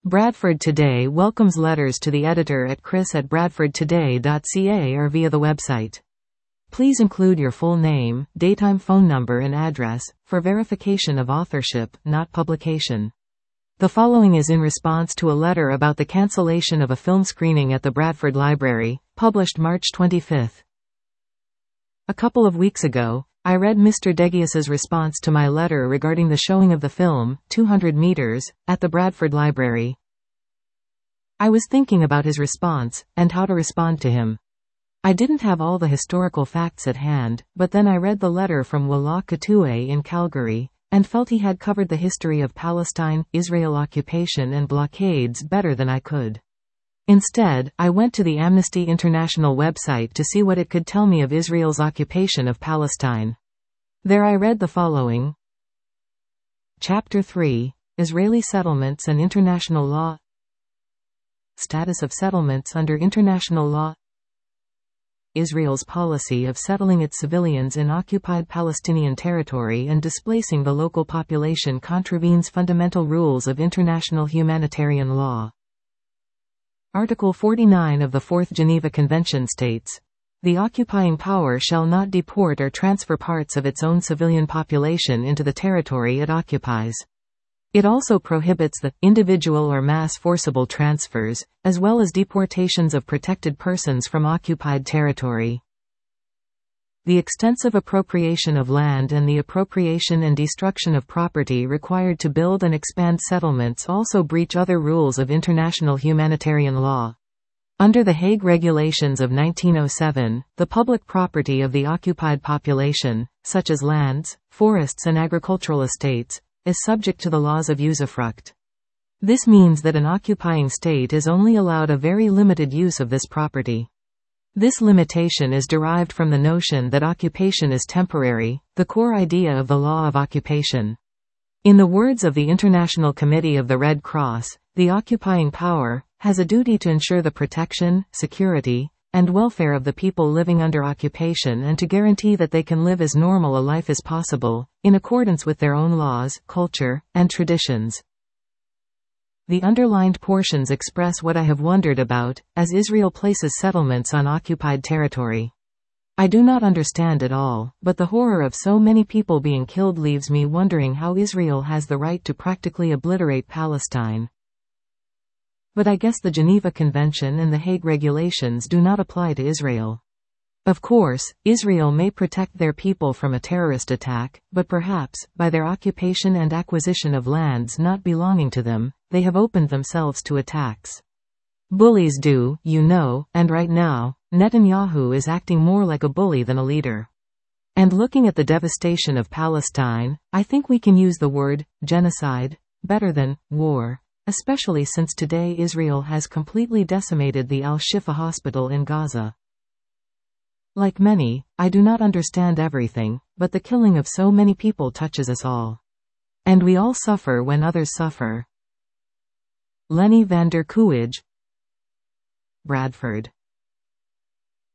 Bradford Today welcomes letters to the editor at chris@bradfordtoday.ca or via the website. Please include your full name, daytime phone number and address, for verification of authorship, not publication. The following is in response to a letter about the cancellation of a film screening at the Bradford Library, published March 25. A couple of weeks ago, I read Mr. Degius's response to my letter regarding the showing of the film, 200 Meters, at the Bradford Library. I was thinking about his response, and how to respond to him. I didn't have all the historical facts at hand, but then I read the letter from Wala Katue in Calgary, and felt he had covered the history of Palestine, Israel occupation and blockades better than I could. Instead, I went to the Amnesty International website to see what it could tell me of Israel's occupation of Palestine. There I read the following. Chapter 3, Israeli Settlements and International Law. Status of settlements under international law. Israel's policy of settling its civilians in occupied Palestinian territory and displacing the local population contravenes fundamental rules of international humanitarian law. Article 49 of the Fourth Geneva Convention states, "The occupying power shall not deport or transfer parts of its own civilian population into the territory it occupies." It also prohibits the individual or mass forcible transfers, as well as deportations of protected persons from occupied territory. The extensive appropriation of land and the appropriation and destruction of property required to build and expand settlements also breach other rules of international humanitarian law. Under the Hague Regulations of 1907, the public property of the occupied population, such as lands, forests and agricultural estates, is subject to the laws of usufruct. This means that an occupying state is only allowed a very limited use of this property. This limitation is derived from the notion that occupation is temporary, the core idea of the law of occupation. In the words of the International Committee of the Red Cross, the occupying power has a duty to ensure the protection, security, and welfare of the people living under occupation and to guarantee that they can live as normal a life as possible, in accordance with their own laws, culture, and traditions. The underlined portions express what I have wondered about, as Israel places settlements on occupied territory. I do not understand it all, but the horror of so many people being killed leaves me wondering how Israel has the right to practically obliterate Palestine. But I guess the Geneva Convention and the Hague Regulations do not apply to Israel. Of course, Israel may protect their people from a terrorist attack, but perhaps, by their occupation and acquisition of lands not belonging to them, they have opened themselves to attacks. Bullies do, you know, and right now, Netanyahu is acting more like a bully than a leader. And looking at the devastation of Palestine, I think we can use the word genocide better than war. Especially since today Israel has completely decimated the Al-Shifa hospital in Gaza. Like many, I do not understand everything, but the killing of so many people touches us all. And we all suffer when others suffer. Lenny van der Kuij, Bradford.